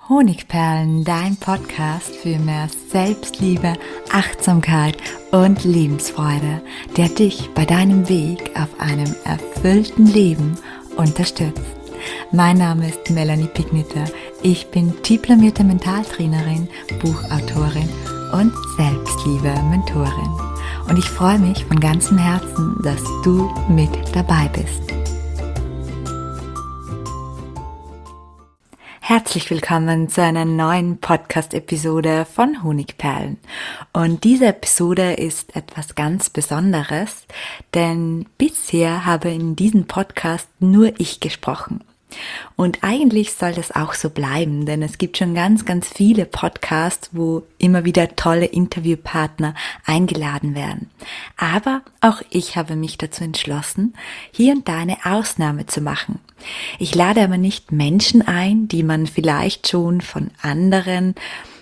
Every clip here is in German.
Honigperlen, dein Podcast für mehr Selbstliebe, Achtsamkeit und Lebensfreude, der dich bei deinem Weg auf einem erfüllten Leben unterstützt. Mein Name ist Melanie Pigniter. Ich bin diplomierte Mentaltrainerin, Buchautorin und Selbstliebe-Mentorin. Und ich freue mich von ganzem Herzen, dass du mit dabei bist. Herzlich willkommen zu einer neuen Podcast-Episode von Honigperlen. Und diese Episode ist etwas ganz Besonderes, denn bisher habe in diesem Podcast nur ich gesprochen. Und eigentlich soll das auch so bleiben, denn es gibt schon ganz viele Podcasts, wo immer wieder tolle Interviewpartner eingeladen werden. Aber auch ich habe mich dazu entschlossen, hier und da eine Ausnahme zu machen. Ich lade aber nicht Menschen ein, die man vielleicht schon von anderen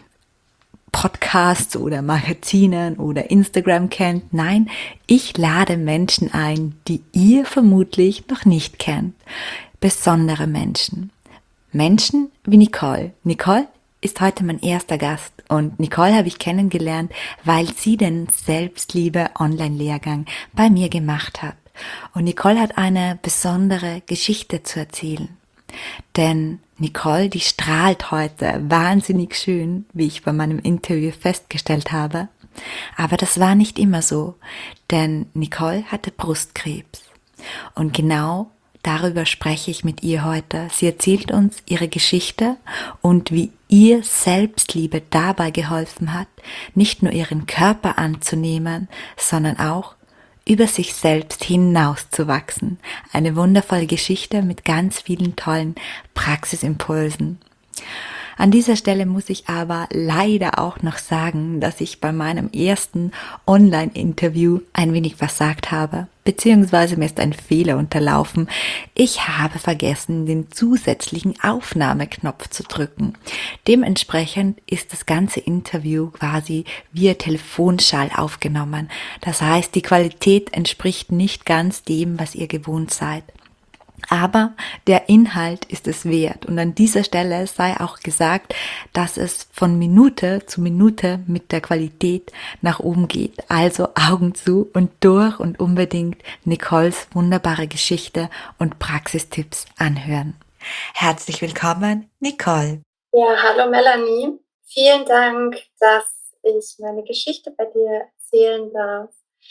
Podcasts oder Magazinen oder Instagram kennt. Nein, ich lade Menschen ein, die ihr vermutlich noch nicht kennt. Besondere Menschen. Menschen wie Nicole. Nicole ist heute mein erster Gast und Nicole habe ich kennengelernt, weil sie den Selbstliebe-Online-Lehrgang bei mir gemacht hat. Und Nicole hat eine besondere Geschichte zu erzählen. Denn Nicole, die strahlt heute wahnsinnig schön, wie ich bei meinem Interview festgestellt habe. Aber das war nicht immer so, denn Nicole hatte Brustkrebs. Und genau darüber spreche ich mit ihr heute. Sie erzählt uns ihre Geschichte und wie ihr Selbstliebe dabei geholfen hat, nicht nur ihren Körper anzunehmen, sondern auch über sich selbst hinauszuwachsen. Eine wundervolle Geschichte mit ganz vielen tollen Praxisimpulsen. An dieser Stelle muss ich aber leider auch noch sagen, dass ich bei meinem ersten Online-Interview ein wenig versagt habe, beziehungsweise mir ist ein Fehler unterlaufen. Ich habe vergessen, den zusätzlichen Aufnahmeknopf zu drücken. Dementsprechend ist das ganze Interview quasi via Telefonschall aufgenommen. Das heißt, die Qualität entspricht nicht ganz dem, was ihr gewohnt seid. Aber der Inhalt ist es wert. Und an dieser Stelle sei auch gesagt, dass es von Minute zu Minute mit der Qualität nach oben geht. Also Augen zu und durch und unbedingt Nicoles wunderbare Geschichte und Praxistipps anhören. Herzlich willkommen, Nicole. Ja, hallo Melanie. Vielen Dank, dass ich meine Geschichte bei dir erzählen darf.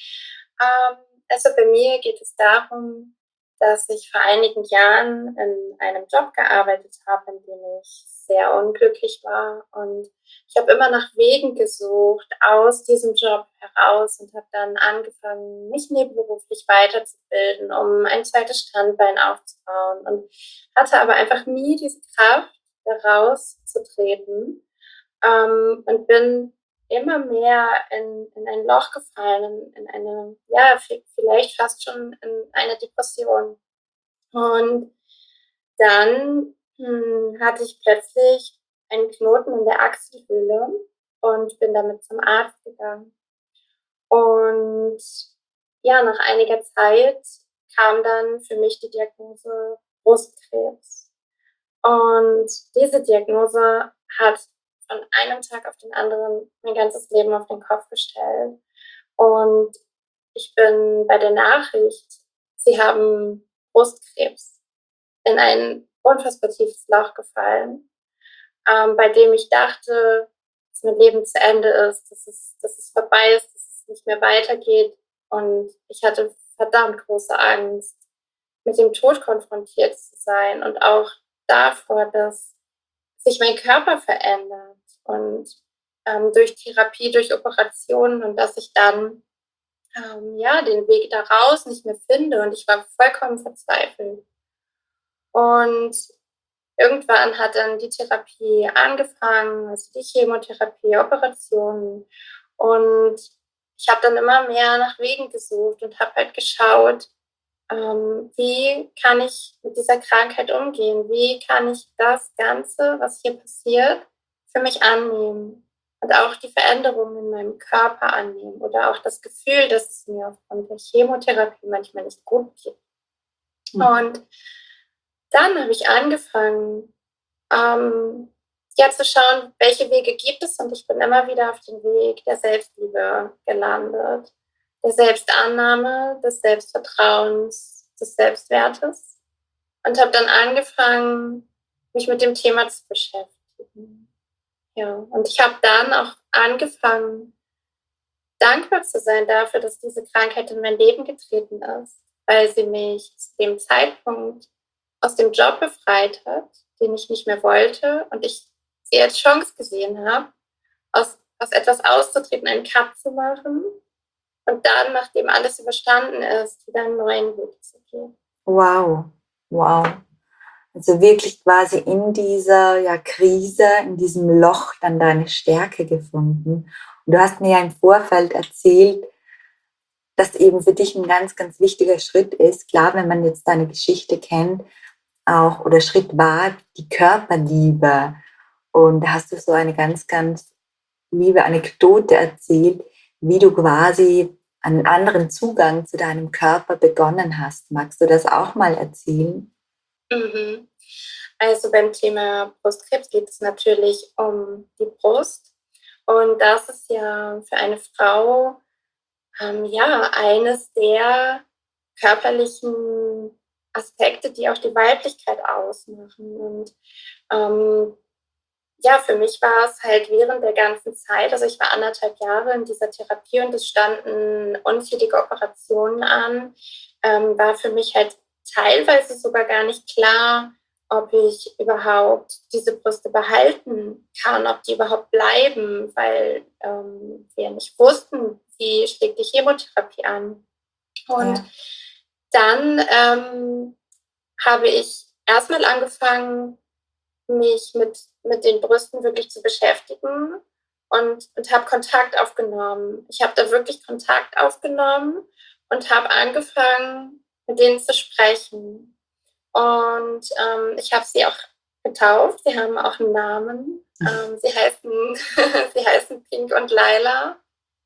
Also bei mir geht es darum, dass ich vor einigen Jahren in einem Job gearbeitet habe, in dem ich sehr unglücklich war. Und ich habe immer nach Wegen gesucht aus diesem Job heraus und habe dann angefangen, mich nebenberuflich weiterzubilden, um ein zweites Standbein aufzubauen. Und hatte aber einfach nie diese Kraft, herauszutreten, und bin immer mehr in ein Loch gefallen, in eine, ja, vielleicht fast schon in eine Depression. Und dann hatte ich plötzlich einen Knoten in der Achselhöhle und bin damit zum Arzt gegangen. Und ja, nach einiger Zeit kam dann für mich die Diagnose Brustkrebs. Und diese Diagnose hat von einem Tag auf den anderen mein ganzes Leben auf den Kopf gestellt. Und ich bin bei der Nachricht, sie haben Brustkrebs, in ein unfassbar tiefes Loch gefallen, bei dem ich dachte, dass mein Leben zu Ende ist, dass es vorbei ist, dass es nicht mehr weitergeht. Und ich hatte verdammt große Angst, mit dem Tod konfrontiert zu sein und auch davor, dass sich mein Körper verändert und durch Therapie, durch Operationen und dass ich dann ja den Weg daraus nicht mehr finde und ich war vollkommen verzweifelt. Und irgendwann hat dann die Therapie angefangen, also die Chemotherapie, Operationen und ich habe dann immer mehr nach Wegen gesucht und habe halt geschaut, wie kann ich mit dieser Krankheit umgehen? Wie kann ich das Ganze, was hier passiert, für mich annehmen? Und auch die Veränderungen in meinem Körper annehmen oder auch das Gefühl, dass es mir aufgrund der Chemotherapie manchmal nicht gut geht. Und dann habe ich angefangen, ähm, ja, zu schauen, welche Wege gibt es, und ich bin immer wieder auf den Weg der Selbstliebe gelandet, der Selbstannahme, des Selbstvertrauens, des Selbstwertes, und habe dann angefangen, mich mit dem Thema zu beschäftigen. Ja, und ich habe dann auch angefangen, dankbar zu sein dafür, dass diese Krankheit in mein Leben getreten ist, weil sie mich zu dem Zeitpunkt aus dem Job befreit hat, den ich nicht mehr wollte, und ich sie als Chance gesehen habe, aus etwas auszutreten, einen Cut zu machen und dann, nachdem alles überstanden ist, wieder einen neuen Weg zu gehen. Wow, wow. Also wirklich quasi in dieser Krise, in diesem Loch dann deine Stärke gefunden. Und du hast mir ja im Vorfeld erzählt, dass eben für dich ein ganz, ganz wichtiger Schritt ist, klar, wenn man jetzt deine Geschichte kennt, auch, oder Schritt war, die Körperliebe. Und da hast du so eine ganz, ganz liebe Anekdote erzählt, wie du quasi einen anderen Zugang zu deinem Körper begonnen hast. Magst du das auch mal erzählen? Mhm. Also beim Thema Brustkrebs geht es natürlich um die Brust. Und das ist ja für eine Frau ja eines der körperlichen Aspekte, die auch die Weiblichkeit ausmachen. Und ähm, ja, für mich war es halt während der ganzen Zeit, also ich war 1,5 Jahre in dieser Therapie und es standen unzählige Operationen an, war für mich halt teilweise sogar gar nicht klar, ob ich überhaupt diese Brüste behalten kann, ob die überhaupt bleiben, weil wir nicht wussten, wie schlägt die Chemotherapie an. Und Ja. dann habe ich erstmal angefangen, mich mit den Brüsten wirklich zu beschäftigen, und habe Kontakt aufgenommen. Ich habe da wirklich Kontakt aufgenommen und habe angefangen, mit denen zu sprechen. Und ich habe sie auch getauft. Sie haben auch einen Namen. Sie heißen, sie heißen Pink und Laila.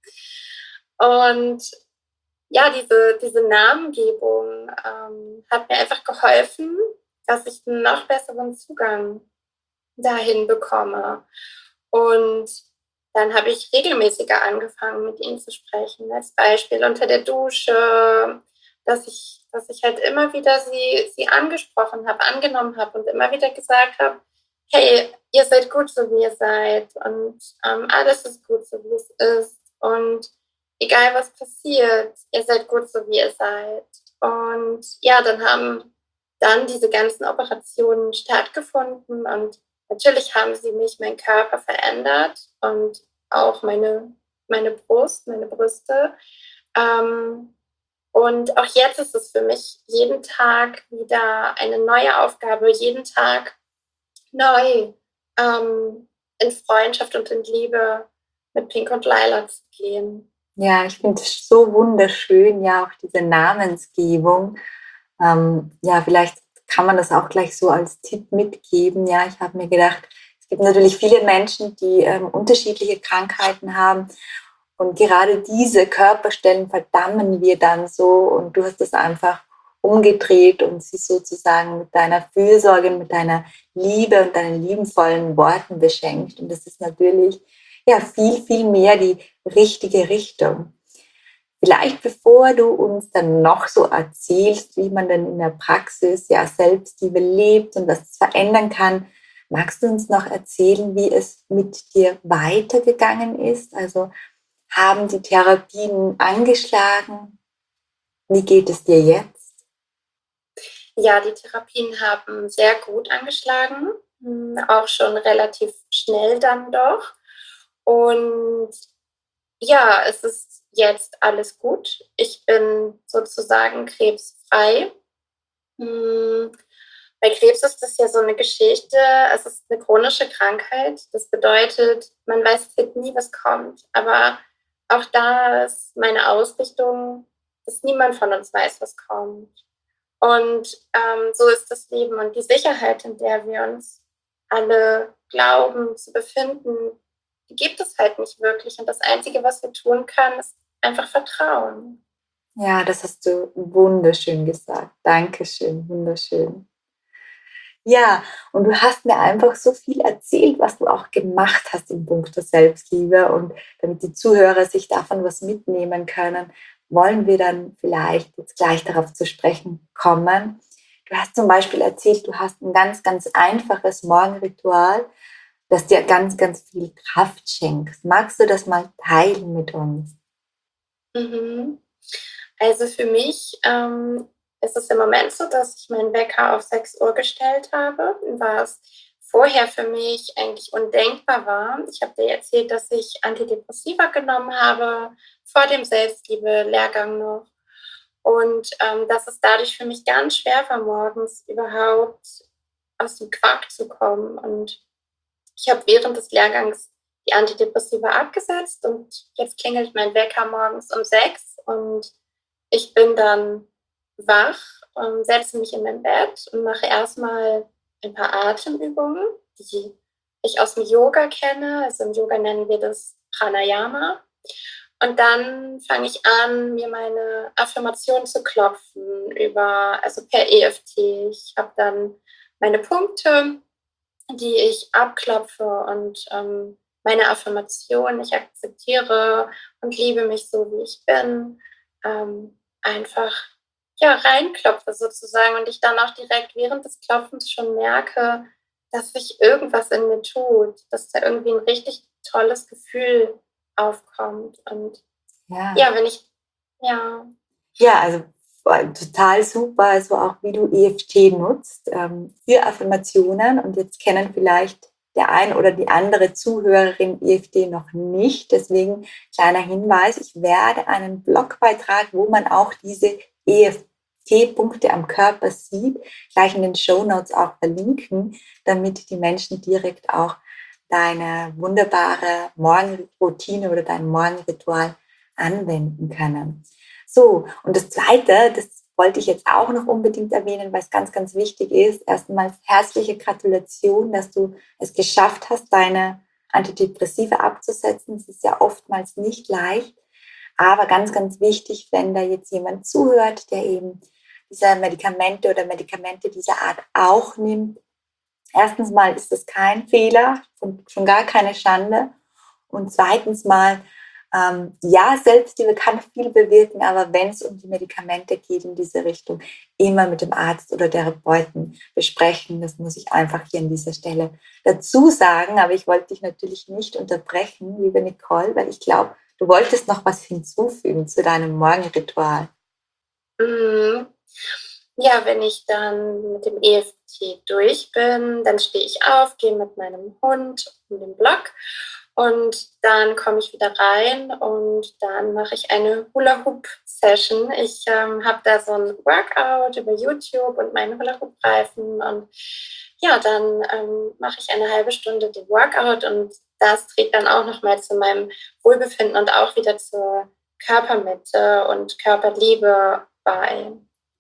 Und ja, diese Namengebung hat mir einfach geholfen, dass ich einen noch besseren Zugang dahin bekomme. Und dann habe ich regelmäßiger angefangen, mit ihnen zu sprechen. Als Beispiel unter der Dusche, dass ich halt immer wieder sie angesprochen habe, angenommen habe und immer wieder gesagt habe, hey, ihr seid gut, so wie ihr seid, und alles ist gut, so wie es ist, und egal was passiert, ihr seid gut, so wie ihr seid. Und ja, dann haben dann diese ganzen Operationen stattgefunden, und natürlich haben sie mich, meinen Körper verändert und auch meine Brust, meine Brüste. Und auch jetzt ist es für mich jeden Tag wieder eine neue Aufgabe, jeden Tag neu in Freundschaft und in Liebe mit Pink und Laila zu gehen. Ja, ich finde es so wunderschön, ja, auch diese Namensgebung. Ja, vielleicht kann man das auch gleich so als Tipp mitgeben. Ja, ich habe mir gedacht, es gibt natürlich viele Menschen, die unterschiedliche Krankheiten haben. Und gerade diese Körperstellen verdammen wir dann so. Und du hast es einfach umgedreht und sie sozusagen mit deiner Fürsorge, mit deiner Liebe und deinen liebenvollen Worten beschenkt. Und das ist natürlich ja viel, viel mehr die richtige Richtung. Vielleicht bevor du uns dann noch so erzählst, wie man denn in der Praxis ja Selbstliebe lebt und was es verändern kann, magst du uns noch erzählen, wie es mit dir weitergegangen ist? Also haben die Therapien angeschlagen? Wie geht es dir jetzt? Ja, die Therapien haben sehr gut angeschlagen, auch schon relativ schnell dann doch. Und ja, es ist jetzt alles gut. Ich bin sozusagen krebsfrei. Hm, Bei Krebs ist das ja so eine Geschichte. Es ist eine chronische Krankheit. Das bedeutet, man weiß halt nie, was kommt. Aber auch da ist meine Ausrichtung, dass niemand von uns weiß, was kommt. Und so ist das Leben, und die Sicherheit, in der wir uns alle glauben zu befinden, die gibt es halt nicht wirklich. Und das Einzige, was wir tun können, ist einfach Vertrauen. Ja, das hast du wunderschön gesagt. Dankeschön, wunderschön. Ja, und du hast mir einfach so viel erzählt, was du auch gemacht hast in puncto Selbstliebe. Und damit die Zuhörer sich davon was mitnehmen können, wollen wir dann vielleicht jetzt gleich darauf zu sprechen kommen. Du hast zum Beispiel erzählt, du hast ein ganz, ganz einfaches Morgenritual, das dir ganz, ganz viel Kraft schenkt. Magst du das mal teilen mit uns? Mhm. Also für mich ist es im Moment so, dass ich meinen Wecker auf 6 Uhr gestellt habe, was vorher für mich eigentlich undenkbar war. Ich habe dir erzählt, dass ich Antidepressiva genommen habe, vor dem Selbstliebe-Lehrgang noch. Und dass es dadurch für mich ganz schwer war, morgens überhaupt aus dem Quark zu kommen. Und ich habe während des Lehrgangs die Antidepressiva abgesetzt und jetzt klingelt mein Wecker morgens um 6 und ich bin dann wach und setze mich in mein Bett und mache erstmal ein paar Atemübungen, die ich aus dem Yoga kenne. Also im Yoga nennen wir das Pranayama. Und dann fange ich an, mir meine Affirmation zu klopfen also per EFT. Ich habe dann meine Punkte, die ich abklopfe und meine Affirmation, ich akzeptiere und liebe mich so, wie ich bin, einfach ja, reinklopfe sozusagen und ich dann auch direkt während des Klopfens schon merke, dass sich irgendwas in mir tut, dass da irgendwie ein richtig tolles Gefühl aufkommt. Und Ja. ja, wenn ich, ja, Ja, also total super, also auch wie du EFT nutzt für Affirmationen. Und jetzt kennen vielleicht der ein oder die andere Zuhörerin EFT noch nicht. Deswegen kleiner Hinweis, ich werde einen Blogbeitrag, wo man auch diese EFT-Punkte am Körper sieht, gleich in den Shownotes auch verlinken, damit die Menschen direkt auch deine wunderbare Morgenroutine oder dein Morgenritual anwenden können. So, und das Zweite, das wollte ich jetzt auch noch unbedingt erwähnen, weil es ganz, ganz wichtig ist. Erstmal herzliche Gratulation, dass du es geschafft hast, deine Antidepressiva abzusetzen. Es ist ja oftmals nicht leicht, aber ganz, ganz wichtig, wenn da jetzt jemand zuhört, der eben diese Medikamente oder Medikamente dieser Art auch nimmt. Erstens mal ist das kein Fehler, schon gar keine Schande. Und zweitens mal, ja, Selbstliebe kann viel bewirken, aber wenn es um die Medikamente geht in diese Richtung, immer mit dem Arzt oder Therapeuten besprechen. Das muss ich einfach hier an dieser Stelle dazu sagen. Aber ich wollte dich natürlich nicht unterbrechen, liebe Nicole, weil ich glaube, du wolltest noch was hinzufügen zu deinem Morgenritual. mhm. Ja, wenn ich dann mit dem EFT durch bin, dann stehe ich auf, gehe mit meinem Hund um den Block und dann komme ich wieder rein und dann mache ich eine Hula-Hoop-Session. Ich habe da so ein Workout über YouTube und meinen Hula-Hoop-Reifen und ja, dann mache ich eine halbe Stunde den Workout und das trägt dann auch nochmal zu meinem Wohlbefinden und auch wieder zur Körpermitte und Körperliebe bei.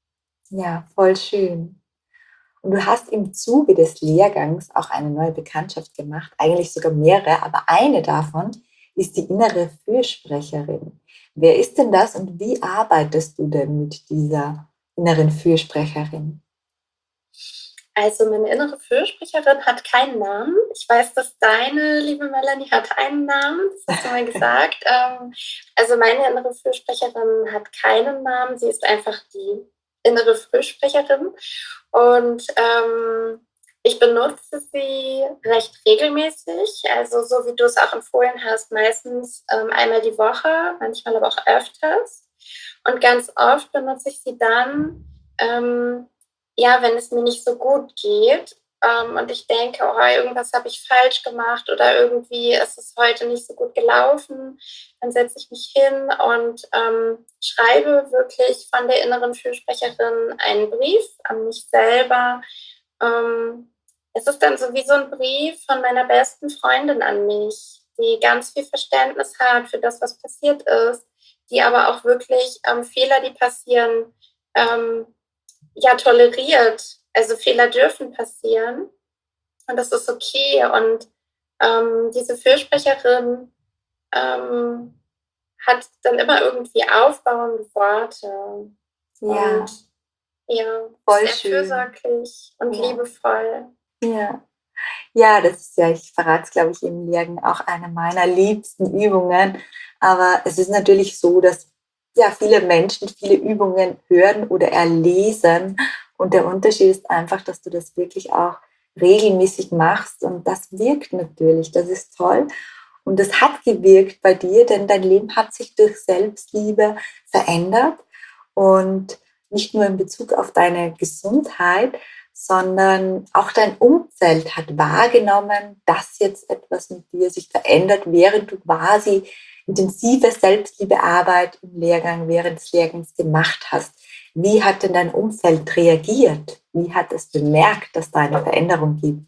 Ja, voll schön. Und du hast im Zuge des Lehrgangs auch eine neue Bekanntschaft gemacht, eigentlich sogar mehrere, aber eine davon ist die innere Fürsprecherin. Wer ist denn das und wie arbeitest du denn mit dieser inneren Fürsprecherin? Also meine innere Fürsprecherin hat keinen Namen. Ich weiß, dass deine liebe Melanie hat einen Namen, das hast du mir gesagt. Also meine innere Fürsprecherin hat keinen Namen, sie ist einfach die innere Fürsprecherin und ich benutze sie recht regelmäßig, also so wie du es auch empfohlen hast, meistens einmal die Woche, manchmal aber auch öfters. Und ganz oft benutze ich sie dann, ja, wenn es mir nicht so gut geht und ich denke, oh, irgendwas habe ich falsch gemacht oder irgendwie ist es heute nicht so gut gelaufen, dann setze ich mich hin und schreibe wirklich von der inneren Fürsprecherin einen Brief an mich selber. Es ist dann so wie so ein Brief von meiner besten Freundin an mich, die ganz viel Verständnis hat für das, was passiert ist, die aber auch wirklich Fehler, die passieren, ähm, ja, toleriert. Also Fehler dürfen passieren und das ist okay. Und diese Fürsprecherin ähm, hat dann immer irgendwie aufbauende Worte. Ja, Und Ja, Voll sehr schön. fürsorglich und Ja, liebevoll. ja. Ja, das ist ja, ich verrate es, glaube ich, im Lehrgang, auch eine meiner liebsten Übungen. Aber es ist natürlich so, dass ja viele Menschen viele Übungen hören oder erlesen. Und der Unterschied ist einfach, dass du das wirklich auch regelmäßig machst. Und das wirkt natürlich. Das ist toll. Und das hat gewirkt bei dir, denn dein Leben hat sich durch Selbstliebe verändert. Und nicht nur in Bezug auf deine Gesundheit, sondern auch dein Umfeld hat wahrgenommen, dass jetzt etwas mit dir sich verändert, während du quasi intensive Selbstliebearbeit im Lehrgang, während des Lehrgangs gemacht hast. Wie hat denn dein Umfeld reagiert? Wie hat es bemerkt, dass da eine Veränderung gibt?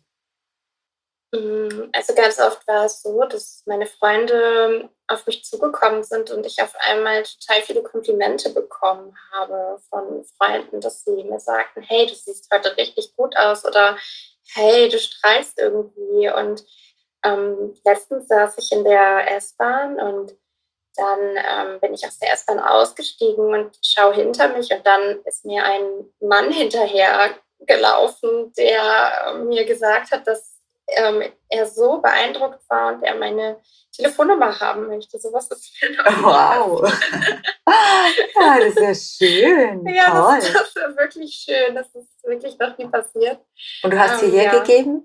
Also ganz oft war es so, dass meine Freunde auf mich zugekommen sind und ich auf einmal total viele Komplimente bekommen habe von Freunden, dass sie mir sagten, hey, du siehst heute richtig gut aus oder hey, du strahlst irgendwie. Und letztens saß ich in der S-Bahn und dann bin ich aus der S-Bahn ausgestiegen und schaue hinter mich und dann ist mir ein Mann hinterher gelaufen, der mir gesagt hat, dass er so beeindruckt war und er meine Telefonnummer haben möchte. Sowas ist mir noch nie Wow, passiert. ja, das ist ja schön, Ja, toll. das ist wirklich schön. Das ist wirklich noch nie passiert. Und du hast sie Ja. hergegeben?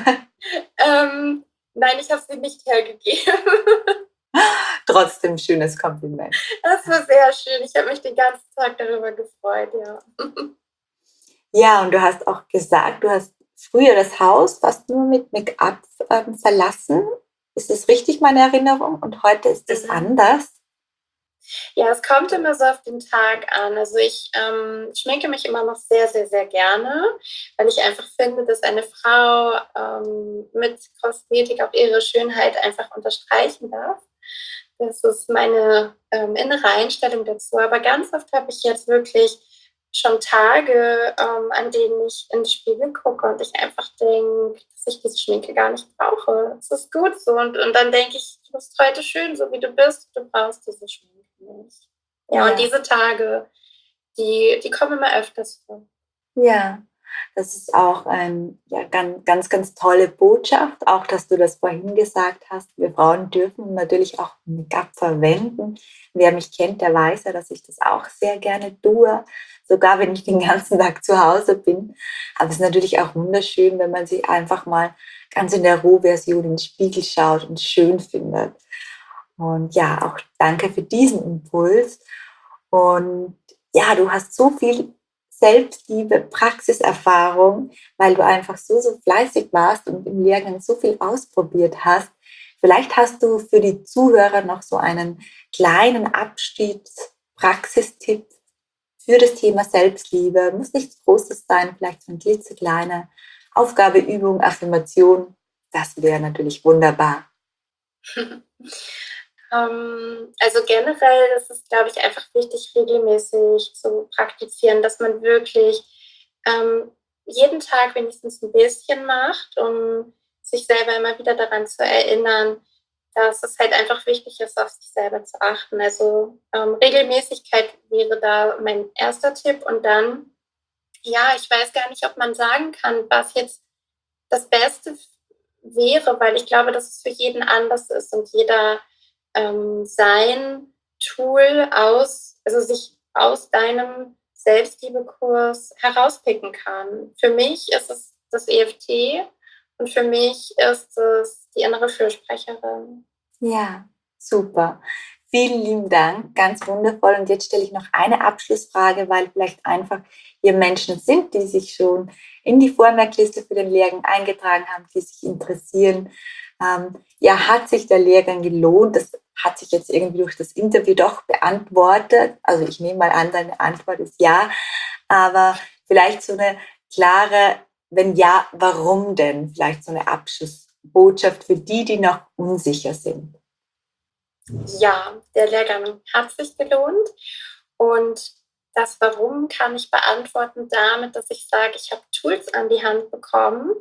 Nein, ich habe sie nicht hergegeben. Trotzdem schönes Kompliment. Das war sehr schön. Ich habe mich den ganzen Tag darüber gefreut, ja. Ja, und du hast auch gesagt, du hast früher das Haus fast nur mit Make-up verlassen. Ist das richtig, meine Erinnerung? Und heute ist das Mhm. anders? Ja, es kommt immer so auf den Tag an. Also ich schminke mich immer noch sehr, sehr, sehr gerne, weil ich einfach finde, dass eine Frau mit Kosmetik auch ihre Schönheit einfach unterstreichen darf. Das ist meine innere Einstellung dazu. Aber ganz oft habe ich jetzt wirklich schon Tage, an denen ich in den Spiegel gucke und ich einfach denke, dass ich diese Schminke gar nicht brauche. Es ist gut so. Und dann denke ich, du bist heute schön, so wie du bist. Du brauchst diese Schminke nicht. Ja, und Ja, diese Tage, die kommen immer öfters vor. ja. Das ist auch eine ja, ganz, ganz, ganz tolle Botschaft, auch dass du das vorhin gesagt hast. Wir Frauen dürfen natürlich auch Make-up verwenden. Wer mich kennt, der weiß ja, dass ich das auch sehr gerne tue, sogar wenn ich den ganzen Tag zu Hause bin. Aber es ist natürlich auch wunderschön, wenn man sich einfach mal ganz in der Rohversion in den Spiegel schaut und schön findet. Und ja, auch danke für diesen Impuls. Und ja, du hast so viel Selbstliebe, Praxiserfahrung, weil du einfach so, so fleißig warst und im Lehrgang so viel ausprobiert hast. Vielleicht hast du für die Zuhörer noch so einen kleinen Abstiegspraxistipp für das Thema Selbstliebe. Muss nichts Großes sein, vielleicht so eine klitzekleine Aufgabe, Übung, Affirmation. Das wäre natürlich wunderbar. Also generell ist es, glaube ich, einfach wichtig, regelmäßig zu praktizieren, dass man wirklich ähm, jeden Tag wenigstens ein bisschen macht, um sich selber immer wieder daran zu erinnern, dass es halt einfach wichtig ist, auf sich selber zu achten. Also Regelmäßigkeit wäre da mein erster Tipp. Und dann, ja, ich weiß gar nicht, ob man sagen kann, was jetzt das Beste wäre, weil ich glaube, dass es für jeden anders ist und jeder sein Tool also sich aus deinem Selbstliebekurs herauspicken kann. Für mich ist es das EFT und für mich ist es die innere Fürsprecherin. Ja, super. Vielen lieben Dank, ganz wundervoll. Und jetzt stelle ich noch eine Abschlussfrage, weil vielleicht einfach hier Menschen sind, die sich schon in die Vormerkliste für den Lehrgang eingetragen haben, die sich interessieren. Ja, hat sich der Lehrgang gelohnt? Das hat sich jetzt irgendwie durch das Interview doch beantwortet. Also ich nehme mal an, deine Antwort ist ja. Aber vielleicht so eine klare, wenn ja, warum denn? Vielleicht so eine Abschlussbotschaft für die, die noch unsicher sind. Ja, der Lehrgang hat sich gelohnt und das Warum kann ich beantworten damit, dass ich sage, ich habe Tools an die Hand bekommen,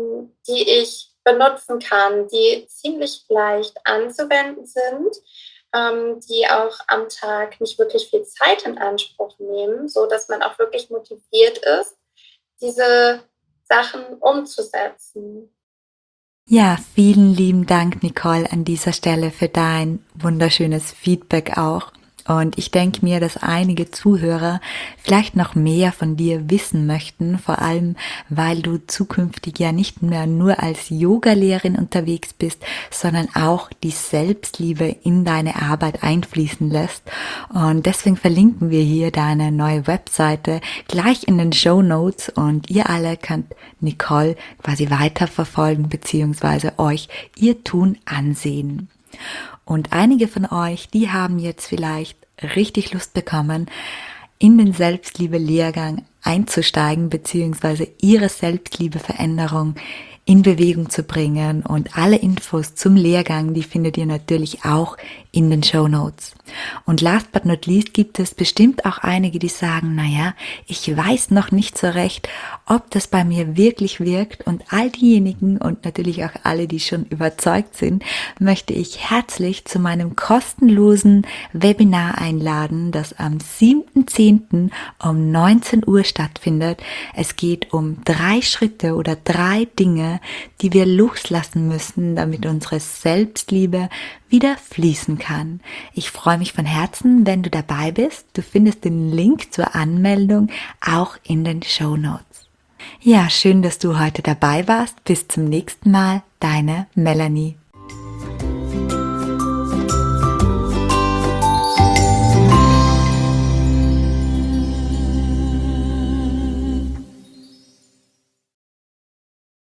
die ich benutzen kann, die ziemlich leicht anzuwenden sind, die auch am Tag nicht wirklich viel Zeit in Anspruch nehmen, so dass man auch wirklich motiviert ist, diese Sachen umzusetzen. Ja, vielen lieben Dank, Nicole, an dieser Stelle für dein wunderschönes Feedback auch. Und ich denke mir, dass einige Zuhörer vielleicht noch mehr von dir wissen möchten, vor allem weil du zukünftig ja nicht mehr nur als Yogalehrerin unterwegs bist, sondern auch die Selbstliebe in deine Arbeit einfließen lässt. Und deswegen verlinken wir hier deine neue Webseite gleich in den Shownotes und ihr alle könnt Nicole quasi weiterverfolgen beziehungsweise euch ihr Tun ansehen. Und einige von euch, die haben jetzt vielleicht richtig Lust bekommen, in den Selbstliebe-Lehrgang einzusteigen, beziehungsweise ihre Selbstliebe-Veränderung in Bewegung zu bringen. Und alle Infos zum Lehrgang, die findet ihr natürlich auch in den Shownotes. Und last but not least gibt es bestimmt auch einige, die sagen, naja, ich weiß noch nicht so recht, ob das bei mir wirklich wirkt. Und all diejenigen und natürlich auch alle, die schon überzeugt sind, möchte ich herzlich zu meinem kostenlosen Webinar einladen, das am 7.10. um 19 Uhr stattfindet. Es geht um 3 Schritte oder 3 Dinge, die wir loslassen müssen, damit unsere Selbstliebe wieder fließen kann. Ich freue mich von Herzen, wenn du dabei bist. Du findest den Link zur Anmeldung auch in den Shownotes. Ja, schön, dass du heute dabei warst. Bis zum nächsten Mal, deine Melanie.